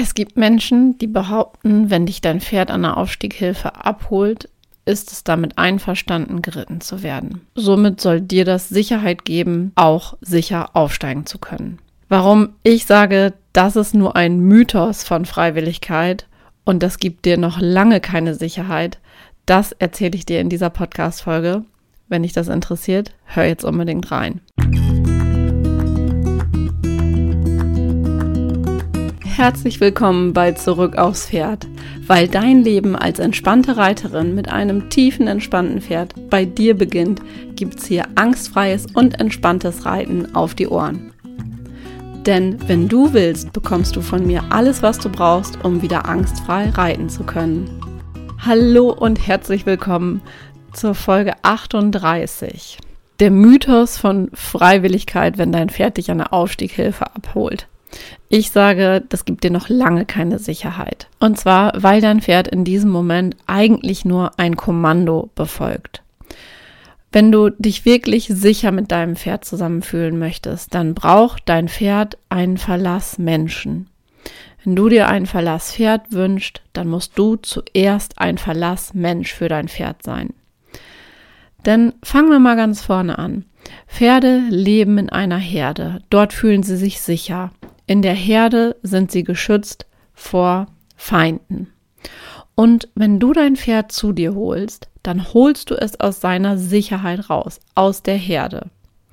Es gibt Menschen, die behaupten, wenn dich dein Pferd an der Aufstieghilfe abholt, ist es damit einverstanden, geritten zu werden. Somit soll dir das Sicherheit geben, auch sicher aufsteigen zu können. Warum ich sage, das ist nur ein Mythos von Freiwilligkeit und das gibt dir noch lange keine Sicherheit, das erzähle ich dir in dieser Podcast-Folge. Wenn dich das interessiert, hör jetzt unbedingt rein. Herzlich willkommen bei Zurück aufs Pferd. Weil dein Leben als entspannte Reiterin mit einem tiefen, entspannten Pferd bei dir beginnt, gibt's hier angstfreies und entspanntes Reiten auf die Ohren. Denn wenn du willst, bekommst du von mir alles, was du brauchst, um wieder angstfrei reiten zu können. Hallo und herzlich willkommen zur Folge 38. Der Mythos von Freiwilligkeit, wenn dein Pferd dich an der Aufstieghilfe abholt. Ich sage, das gibt dir noch lange keine Sicherheit. Und zwar, weil dein Pferd in diesem Moment eigentlich nur ein Kommando befolgt. Wenn du dich wirklich sicher mit deinem Pferd zusammenfühlen möchtest, dann braucht dein Pferd einen Verlassmenschen. Wenn du dir ein Verlasspferd wünschst, dann musst du zuerst ein Verlassmensch für dein Pferd sein. Denn fangen wir mal ganz vorne an. Pferde leben in einer Herde. Dort fühlen sie sich sicher. In der Herde sind sie geschützt vor Feinden. Und wenn du dein Pferd zu dir holst, dann holst du es aus seiner Sicherheit raus, aus der Herde.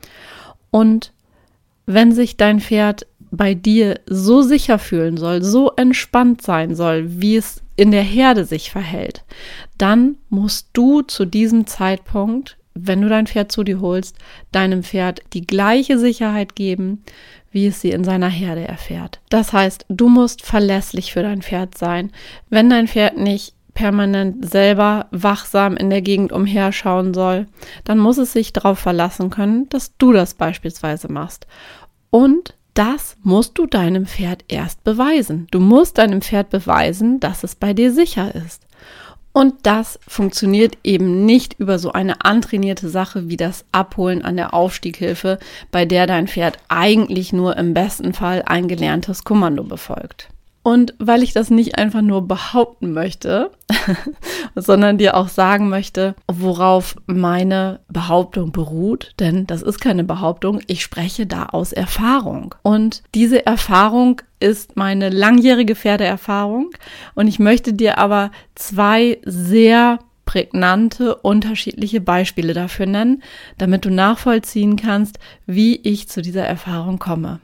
Und wenn sich dein Pferd bei dir so sicher fühlen soll, so entspannt sein soll, wie es in der Herde sich verhält, dann musst du zu diesem Zeitpunkt, wenn du dein Pferd zu dir holst, deinem Pferd die gleiche Sicherheit geben, wie es sie in seiner Herde erfährt. Das heißt, du musst verlässlich für dein Pferd sein. Wenn dein Pferd nicht permanent selber wachsam in der Gegend umherschauen soll, dann muss es sich darauf verlassen können, dass du das beispielsweise machst. Und das musst du deinem Pferd erst beweisen. Du musst deinem Pferd beweisen, dass es bei dir sicher ist. Und das funktioniert eben nicht über so eine antrainierte Sache wie das Abholen an der Aufstieghilfe, bei der dein Pferd eigentlich nur im besten Fall ein gelerntes Kommando befolgt. Und weil ich das nicht einfach nur behaupten möchte, sondern dir auch sagen möchte, worauf meine Behauptung beruht, denn das ist keine Behauptung, ich spreche da aus Erfahrung. Und diese Erfahrung ist meine langjährige Pferdeerfahrung und ich möchte dir aber zwei sehr prägnante, unterschiedliche Beispiele dafür nennen, damit du nachvollziehen kannst, wie ich zu dieser Erfahrung komme.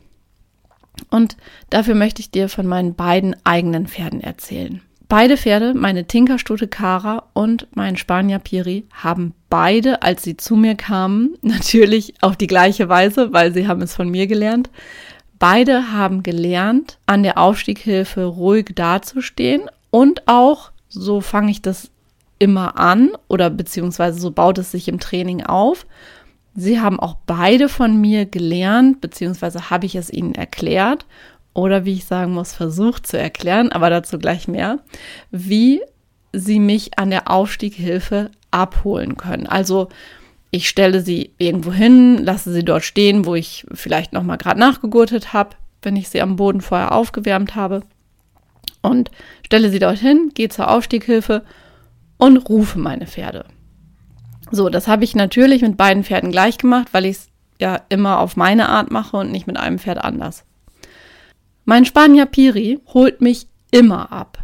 Und dafür möchte ich dir von meinen beiden eigenen Pferden erzählen. Beide Pferde, meine Tinkerstute Cara und mein Spanier Piri, haben beide, als sie zu mir kamen, natürlich auf die gleiche Weise, weil sie haben es von mir gelernt, beide haben gelernt, an der Aufstieghilfe ruhig dazustehen und auch, so fange ich das immer an oder beziehungsweise so baut es sich im Training auf. Sie haben auch beide von mir gelernt, beziehungsweise habe ich es ihnen erklärt oder wie ich sagen muss, versucht zu erklären, aber dazu gleich mehr, wie sie mich an der Aufstieghilfe abholen können. Also ich stelle sie irgendwo hin, lasse sie dort stehen, wo ich vielleicht nochmal gerade nachgegurtet habe, wenn ich sie am Boden vorher aufgewärmt habe und stelle sie dort hin, gehe zur Aufstieghilfe und rufe meine Pferde. So, das habe ich natürlich mit beiden Pferden gleich gemacht, weil ich es ja immer auf meine Art mache und nicht mit einem Pferd anders. Mein Spanier Piri holt mich immer ab,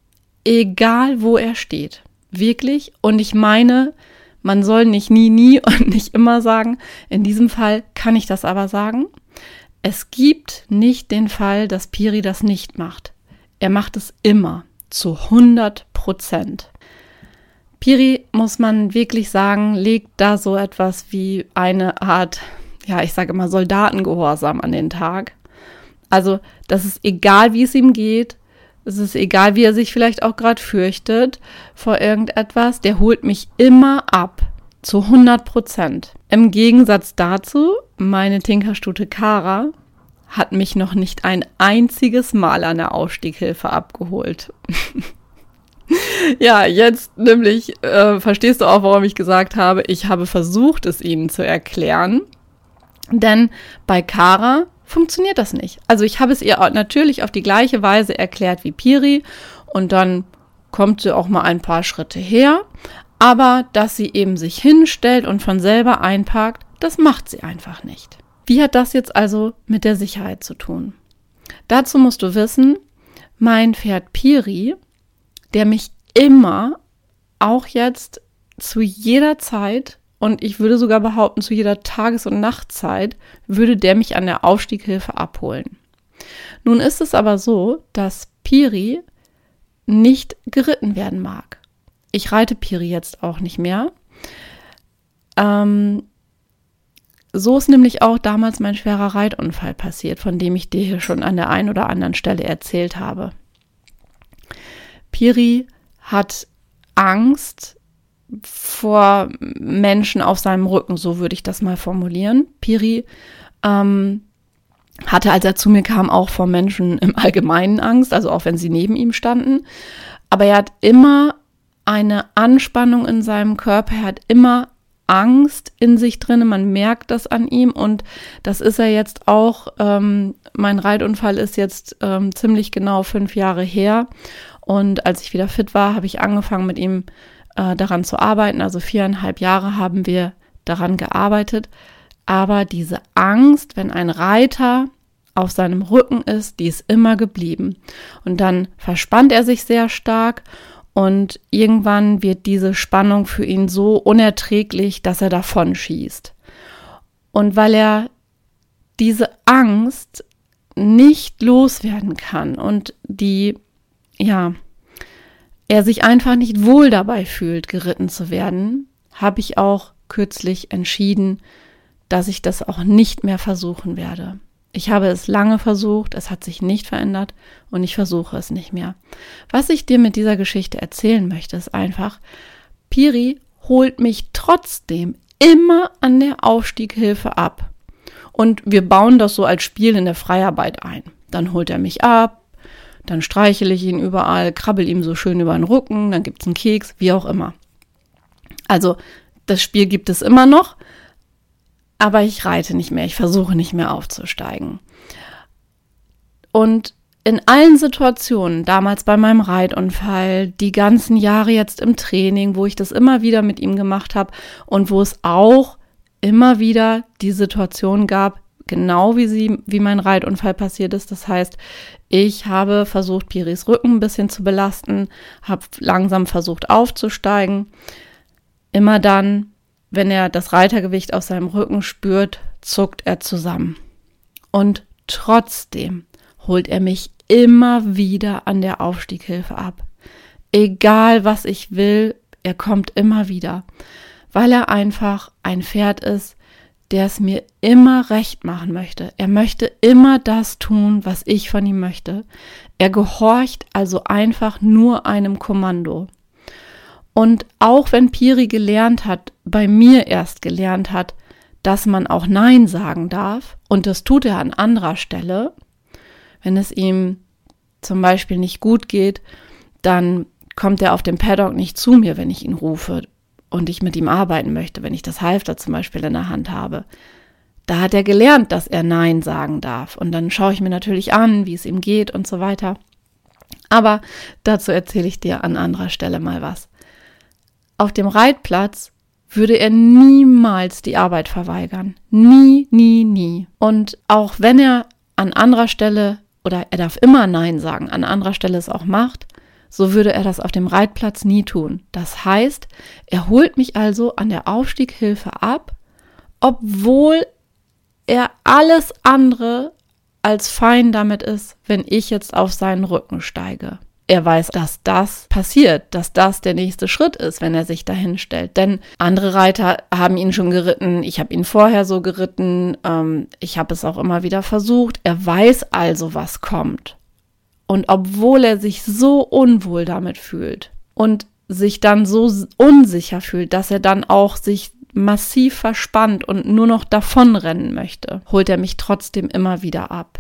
egal wo er steht, wirklich. Und ich meine, man soll nicht nie und nicht immer sagen, in diesem Fall kann ich das aber sagen. Es gibt nicht den Fall, dass Piri das nicht macht. Er macht es immer, zu 100%. Piri, muss man wirklich sagen, legt da so etwas wie eine Art, ja, ich sage immer Soldatengehorsam an den Tag. Also, das ist egal, wie es ihm geht. Es ist egal, wie er sich vielleicht auch gerade fürchtet vor irgendetwas. Der holt mich immer ab, zu 100%. Im Gegensatz dazu, meine Tinkerstute Cara hat mich noch nicht ein einziges Mal an der Aufstieghilfe abgeholt. Ja, jetzt nämlich verstehst du auch, warum ich gesagt habe, ich habe versucht, es ihnen zu erklären. Denn bei Cara funktioniert das nicht. Also ich habe es ihr natürlich auf die gleiche Weise erklärt wie Piri und dann kommt sie auch mal ein paar Schritte her, aber dass sie eben sich hinstellt und von selber einparkt, das macht sie einfach nicht. Wie hat das jetzt also mit der Sicherheit zu tun? Dazu musst du wissen, mein Pferd Piri, der mich immer, auch jetzt zu jeder Zeit und ich würde sogar behaupten, zu jeder Tages- und Nachtzeit, würde der mich an der Aufstieghilfe abholen. Nun ist es aber so, dass Piri nicht geritten werden mag. Ich reite Piri jetzt auch nicht mehr. So ist nämlich auch damals mein schwerer Reitunfall passiert, von dem ich dir hier schon an der einen oder anderen Stelle erzählt habe. Piri hat Angst vor Menschen auf seinem Rücken, so würde ich das mal formulieren. Piri hatte, als er zu mir kam, auch vor Menschen im Allgemeinen Angst, also auch wenn sie neben ihm standen. Aber er hat immer eine Anspannung in seinem Körper, er hat immer Angst in sich drin, man merkt das an ihm und das ist er jetzt auch. Mein Reitunfall ist jetzt ziemlich genau 5 Jahre her und als ich wieder fit war, habe ich angefangen mit ihm daran zu arbeiten, also 4,5 Jahre haben wir daran gearbeitet, aber diese Angst, wenn ein Reiter auf seinem Rücken ist, die ist immer geblieben und dann verspannt er sich sehr stark und irgendwann wird diese Spannung für ihn so unerträglich, dass er davon schießt. Und weil er diese Angst nicht loswerden kann und er sich einfach nicht wohl dabei fühlt, geritten zu werden, habe ich auch kürzlich entschieden, dass ich das auch nicht mehr versuchen werde. Ich habe es lange versucht, es hat sich nicht verändert und ich versuche es nicht mehr. Was ich dir mit dieser Geschichte erzählen möchte, ist einfach, Piri holt mich trotzdem immer an der Aufstieghilfe ab. Und wir bauen das so als Spiel in der Freiarbeit ein. Dann holt er mich ab, dann streichele ich ihn überall, krabbel ihm so schön über den Rücken, dann gibt es einen Keks, wie auch immer. Also das Spiel gibt es immer noch, aber ich reite nicht mehr, ich versuche nicht mehr aufzusteigen. Und in allen Situationen, damals bei meinem Reitunfall, die ganzen Jahre jetzt im Training, wo ich das immer wieder mit ihm gemacht habe und wo es auch immer wieder die Situation gab, genau wie mein Reitunfall passiert ist. Das heißt, ich habe versucht, Piris Rücken ein bisschen zu belasten, habe langsam versucht aufzusteigen. Immer dann, wenn er das Reitergewicht auf seinem Rücken spürt, zuckt er zusammen. Und trotzdem holt er mich immer wieder an der Aufstieghilfe ab. Egal, was ich will, er kommt immer wieder, weil er einfach ein Pferd ist, der es mir immer recht machen möchte. Er möchte immer das tun, was ich von ihm möchte. Er gehorcht also einfach nur einem Kommando. Und auch wenn Piri gelernt hat, bei mir erst gelernt hat, dass man auch Nein sagen darf, und das tut er an anderer Stelle, wenn es ihm zum Beispiel nicht gut geht, dann kommt er auf dem Paddock nicht zu mir, wenn ich ihn rufe und ich mit ihm arbeiten möchte, wenn ich das Halfter zum Beispiel in der Hand habe. Da hat er gelernt, dass er Nein sagen darf. Und dann schaue ich mir natürlich an, wie es ihm geht und so weiter. Aber dazu erzähle ich dir an anderer Stelle mal was. Auf dem Reitplatz würde er niemals die Arbeit verweigern. Nie, nie, nie. Und auch wenn er an anderer Stelle, oder er darf immer Nein sagen, an anderer Stelle es auch macht, so würde er das auf dem Reitplatz nie tun. Das heißt, er holt mich also an der Aufstieghilfe ab, obwohl er alles andere als fein damit ist, wenn ich jetzt auf seinen Rücken steige. Er weiß, dass das passiert, dass das der nächste Schritt ist, wenn er sich dahin stellt. Denn andere Reiter haben ihn schon geritten, ich habe ihn vorher so geritten, ich habe es auch immer wieder versucht. Er weiß also, was kommt. Und obwohl er sich so unwohl damit fühlt und sich dann so unsicher fühlt, dass er dann auch sich massiv verspannt und nur noch davonrennen möchte, holt er mich trotzdem immer wieder ab.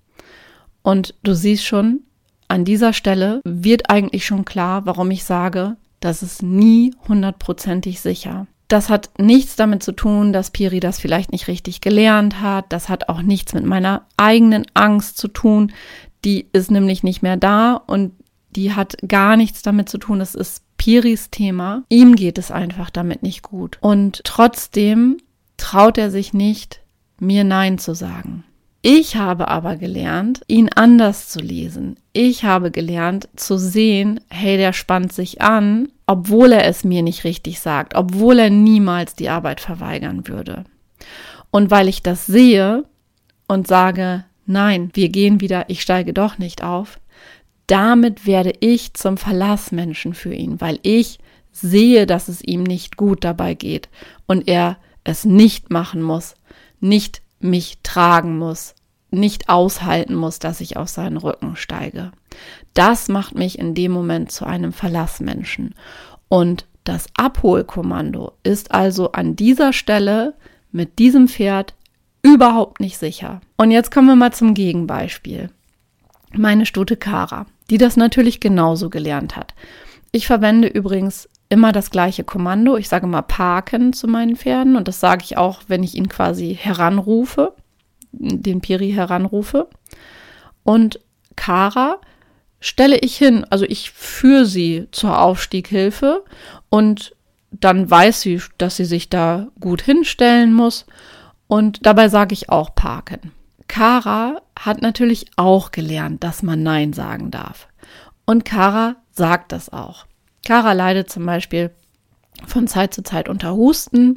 Und du siehst schon, an dieser Stelle wird eigentlich schon klar, warum ich sage, das ist nie 100%ig sicher. das hat nichts damit zu tun, dass Piri das vielleicht nicht richtig gelernt hat. Das hat auch nichts mit meiner eigenen Angst zu tun. Die ist nämlich nicht mehr da und die hat gar nichts damit zu tun. Es ist Piris Thema. Ihm geht es einfach damit nicht gut. Und trotzdem traut er sich nicht, mir Nein zu sagen. Ich habe aber gelernt, ihn anders zu lesen. Ich habe gelernt zu sehen, hey, der spannt sich an, obwohl er es mir nicht richtig sagt, obwohl er niemals die Arbeit verweigern würde. Und weil ich das sehe und sage, nein, wir gehen wieder, ich steige doch nicht auf, damit werde ich zum Verlassmenschen für ihn, weil ich sehe, dass es ihm nicht gut dabei geht und er es nicht machen muss, nicht mich tragen muss, nicht aushalten muss, dass ich auf seinen Rücken steige. Das macht mich in dem Moment zu einem Verlassmenschen. Und das Abholkommando ist also an dieser Stelle mit diesem Pferd überhaupt nicht sicher. Und jetzt kommen wir mal zum Gegenbeispiel. Meine Stute Kara, die das natürlich genauso gelernt hat. Ich verwende übrigens immer das gleiche Kommando. Ich sage mal parken zu meinen Pferden und das sage ich auch, wenn ich ihn quasi heranrufe, den Piri heranrufe. Und Kara stelle ich hin, also ich führe sie zur Aufstieghilfe und dann weiß sie, dass sie sich da gut hinstellen muss und dabei sage ich auch parken. Kara hat natürlich auch gelernt, dass man Nein sagen darf. Und Kara sagt das auch. Kara leidet zum Beispiel von Zeit zu Zeit unter Husten.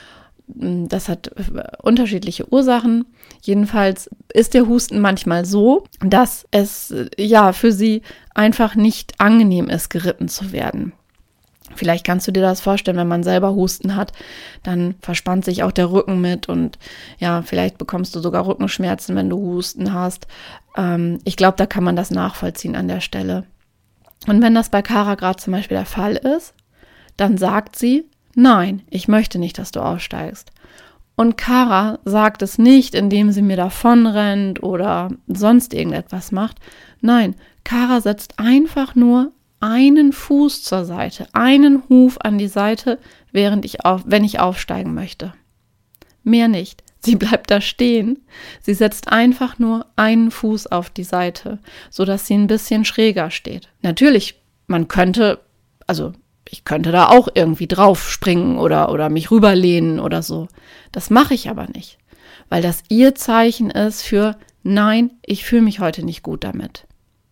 Das hat unterschiedliche Ursachen. Jedenfalls ist der Husten manchmal so, dass es für sie einfach nicht angenehm ist, geritten zu werden. Vielleicht kannst du dir das vorstellen, wenn man selber Husten hat, dann verspannt sich auch der Rücken mit und ja, vielleicht bekommst du sogar Rückenschmerzen, wenn du Husten hast. Ich glaube, da kann man das nachvollziehen an der Stelle. Und wenn das bei Kara gerade zum Beispiel der Fall ist, dann sagt sie, nein, ich möchte nicht, dass du aussteigst. Und Kara sagt es nicht, indem sie mir davonrennt oder sonst irgendetwas macht. Nein, Kara setzt einfach nur einen Fuß zur Seite, einen Huf an die Seite, wenn ich aufsteigen möchte. Mehr nicht. Sie bleibt da stehen. Sie setzt einfach nur einen Fuß auf die Seite, sodass sie ein bisschen schräger steht. Natürlich, ich könnte da auch irgendwie drauf springen oder mich rüberlehnen oder so. Das mache ich aber nicht, weil das ihr Zeichen ist für nein, ich fühle mich heute nicht gut damit.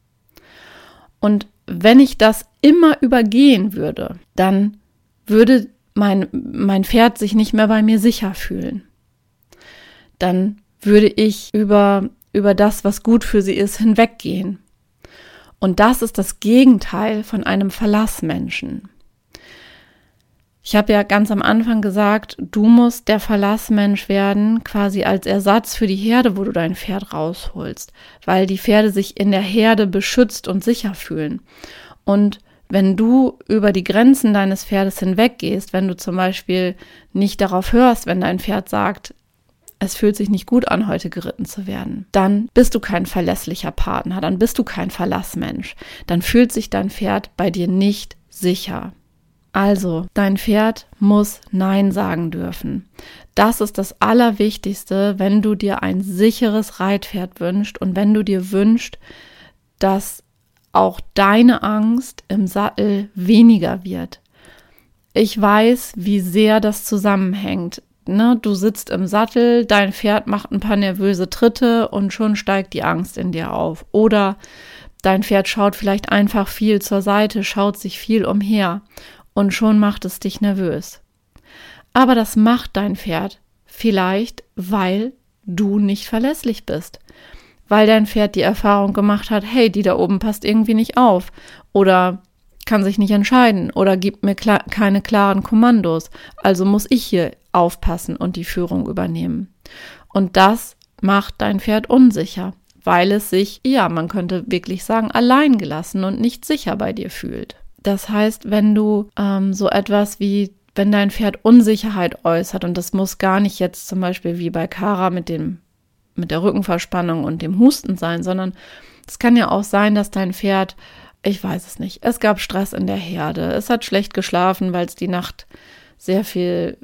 Und wenn ich das immer übergehen würde, dann würde mein Pferd sich nicht mehr bei mir sicher fühlen. Dann würde ich über das, was gut für sie ist, hinweggehen. Und das ist das Gegenteil von einem Verlassmenschen. Ich habe ja ganz am Anfang gesagt, du musst der Verlassmensch werden, quasi als Ersatz für die Herde, wo du dein Pferd rausholst, weil die Pferde sich in der Herde beschützt und sicher fühlen. Und wenn du über die Grenzen deines Pferdes hinweggehst, wenn du zum Beispiel nicht darauf hörst, wenn dein Pferd sagt, es fühlt sich nicht gut an, heute geritten zu werden, dann bist du kein verlässlicher Partner, dann bist du kein Verlassmensch, dann fühlt sich dein Pferd bei dir nicht sicher. Also, dein Pferd muss Nein sagen dürfen. Das ist das Allerwichtigste, wenn du dir ein sicheres Reitpferd wünschst und wenn du dir wünschst, dass auch deine Angst im Sattel weniger wird. Ich weiß, wie sehr das zusammenhängt. Du sitzt im Sattel, dein Pferd macht ein paar nervöse Tritte und schon steigt die Angst in dir auf. Oder dein Pferd schaut vielleicht einfach viel zur Seite, schaut sich viel umher. Und schon macht es dich nervös. Aber das macht dein Pferd vielleicht, weil du nicht verlässlich bist. Weil dein Pferd die Erfahrung gemacht hat, hey, die da oben passt irgendwie nicht auf. Oder kann sich nicht entscheiden. Oder gibt mir keine klaren Kommandos. Also muss ich hier aufpassen und die Führung übernehmen. Und das macht dein Pferd unsicher, weil es sich, man könnte wirklich sagen, allein gelassen und nicht sicher bei dir fühlt. Das heißt, wenn du so etwas wie, wenn dein Pferd Unsicherheit äußert, und das muss gar nicht jetzt zum Beispiel wie bei Kara mit der Rückenverspannung und dem Husten sein, sondern es kann ja auch sein, dass dein Pferd, ich weiß es nicht, es gab Stress in der Herde, es hat schlecht geschlafen, weil es die Nacht sehr viel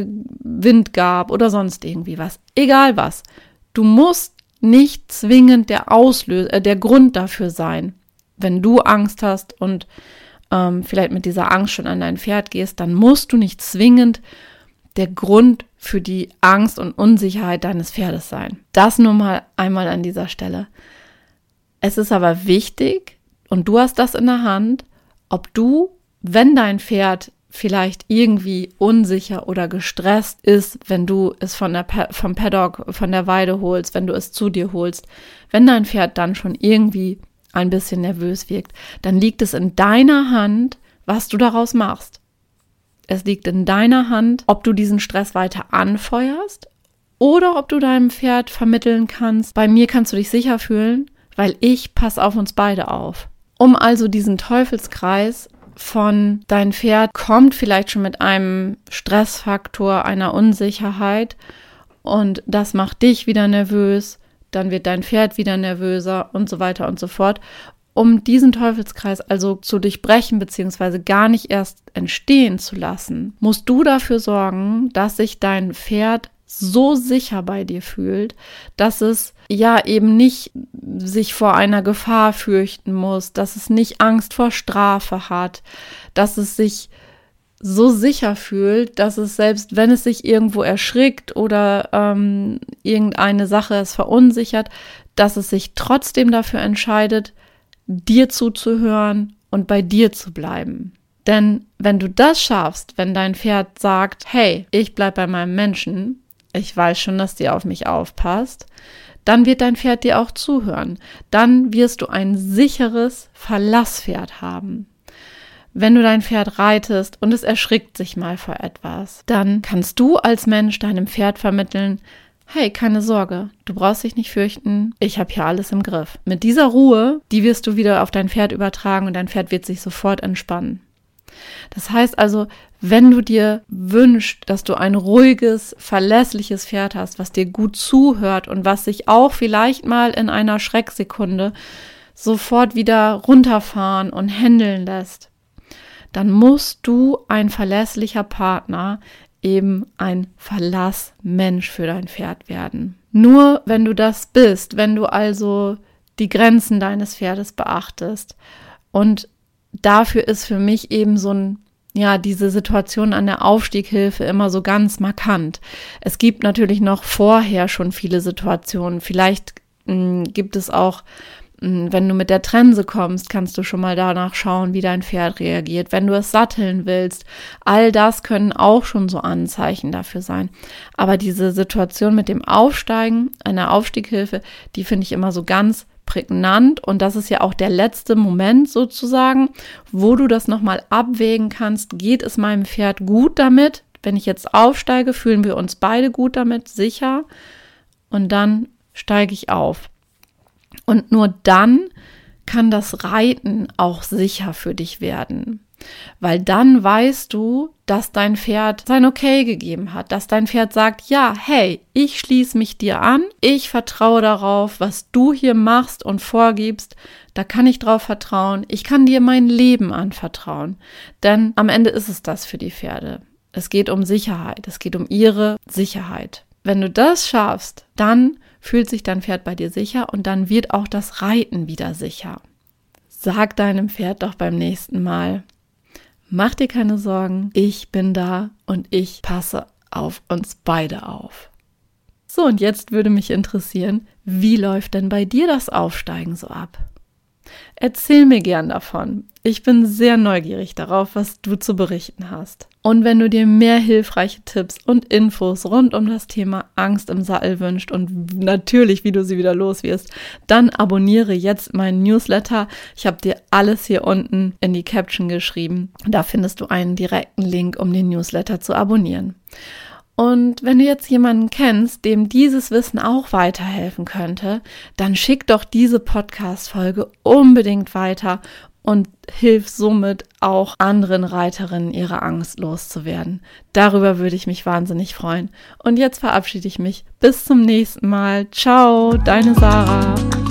Wind gab oder sonst irgendwie was. Egal was. Du musst nicht zwingend der Grund dafür sein. Wenn du Angst hast und vielleicht mit dieser Angst schon an dein Pferd gehst, dann musst du nicht zwingend der Grund für die Angst und Unsicherheit deines Pferdes sein. Das nur mal einmal an dieser Stelle. Es ist aber wichtig, und du hast das in der Hand, ob du, wenn dein Pferd vielleicht irgendwie unsicher oder gestresst ist, wenn du es vom Paddock, von der Weide holst, wenn du es zu dir holst, wenn dein Pferd dann schon irgendwie ein bisschen nervös wirkt, dann liegt es in deiner Hand, was du daraus machst. Es liegt in deiner Hand, ob du diesen Stress weiter anfeuerst oder ob du deinem Pferd vermitteln kannst, bei mir kannst du dich sicher fühlen, weil ich passe auf uns beide auf. Um also diesen Teufelskreis von dein Pferd kommt vielleicht schon mit einem Stressfaktor, einer Unsicherheit und das macht dich wieder nervös, dann wird dein Pferd wieder nervöser und so weiter und so fort. Um diesen Teufelskreis also zu durchbrechen bzw. gar nicht erst entstehen zu lassen, musst du dafür sorgen, dass sich dein Pferd so sicher bei dir fühlt, dass es ja eben nicht sich vor einer Gefahr fürchten muss, dass es nicht Angst vor Strafe hat, dass es sich so sicher fühlt, dass es selbst, wenn es sich irgendwo erschrickt oder irgendeine Sache es verunsichert, dass es sich trotzdem dafür entscheidet, dir zuzuhören und bei dir zu bleiben. Denn wenn du das schaffst, wenn dein Pferd sagt, hey, ich bleib bei meinem Menschen, ich weiß schon, dass die auf mich aufpasst, dann wird dein Pferd dir auch zuhören. Dann wirst du ein sicheres Verlasspferd haben. Wenn du dein Pferd reitest und es erschrickt sich mal vor etwas, dann kannst du als Mensch deinem Pferd vermitteln, hey, keine Sorge, du brauchst dich nicht fürchten, ich habe hier alles im Griff. Mit dieser Ruhe, die wirst du wieder auf dein Pferd übertragen und dein Pferd wird sich sofort entspannen. Das heißt also, wenn du dir wünschst, dass du ein ruhiges, verlässliches Pferd hast, was dir gut zuhört und was sich auch vielleicht mal in einer Schrecksekunde sofort wieder runterfahren und händeln lässt, dann musst du ein verlässlicher Partner, eben ein Verlassmensch für dein Pferd werden. Nur wenn du das bist, wenn du also die Grenzen deines Pferdes beachtest, und dafür ist für mich eben diese Situation an der Aufstieghilfe immer so ganz markant. Es gibt natürlich noch vorher schon viele Situationen. Vielleicht gibt es auch, wenn du mit der Trense kommst, kannst du schon mal danach schauen, wie dein Pferd reagiert. Wenn du es satteln willst, all das können auch schon so Anzeichen dafür sein. Aber diese Situation mit dem Aufsteigen, einer Aufstieghilfe, die finde ich immer so ganz prägnant, und das ist ja auch der letzte Moment sozusagen, wo du das nochmal abwägen kannst, geht es meinem Pferd gut damit? Wenn ich jetzt aufsteige, fühlen wir uns beide gut damit, sicher, und dann steige ich auf. Und nur dann kann das Reiten auch sicher für dich werden, weil dann weißt du, dass dein Pferd sein Okay gegeben hat, dass dein Pferd sagt, ja, hey, ich schließe mich dir an, ich vertraue darauf, was du hier machst und vorgibst, da kann ich drauf vertrauen, ich kann dir mein Leben anvertrauen, denn am Ende ist es das für die Pferde. Es geht um Sicherheit, es geht um ihre Sicherheit. Wenn du das schaffst, dann fühlt sich dein Pferd bei dir sicher und dann wird auch das Reiten wieder sicher. Sag deinem Pferd doch beim nächsten Mal, mach dir keine Sorgen, ich bin da und ich passe auf uns beide auf. So, und jetzt würde mich interessieren, wie läuft denn bei dir das Aufsteigen so ab? Erzähl mir gern davon. Ich bin sehr neugierig darauf, was du zu berichten hast. Und wenn du dir mehr hilfreiche Tipps und Infos rund um das Thema Angst im Sattel wünschst und natürlich, wie du sie wieder los wirst, dann abonniere jetzt meinen Newsletter. Ich habe dir alles hier unten in die Caption geschrieben. Da findest du einen direkten Link, um den Newsletter zu abonnieren. Und wenn du jetzt jemanden kennst, dem dieses Wissen auch weiterhelfen könnte, dann schick doch diese Podcast-Folge unbedingt weiter und hilf somit auch anderen Reiterinnen, ihre Angst loszuwerden. Darüber würde ich mich wahnsinnig freuen. Und jetzt verabschiede ich mich. Bis zum nächsten Mal. Ciao, deine Sarah.